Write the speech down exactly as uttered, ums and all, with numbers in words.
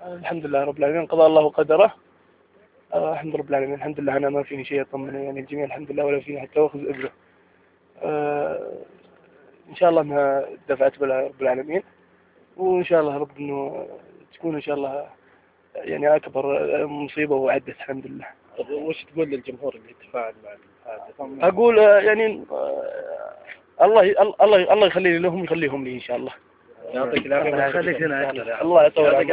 الحمد لله رب العالمين، قضى الله وقدره. آه الحمد لله رب العالمين، الحمد لله أنا ما فيني شيء يطمني، يعني الجميع الحمد لله، ولا فيني حتى واخذ إبرة. آه إن شاء الله ما دفعت بلا رب العالمين، وإن شاء الله رب إنه تكون إن شاء الله يعني أكبر مصيبة وعدت الحمد لله. طب وش تقول للجمهور اللي يتفاعل مع الحادث؟ أقول آه يعني آه الله الله الله يخلي لهم يخليهم لي إن شاء الله. يعطيك العافية. الله يطول عمرك.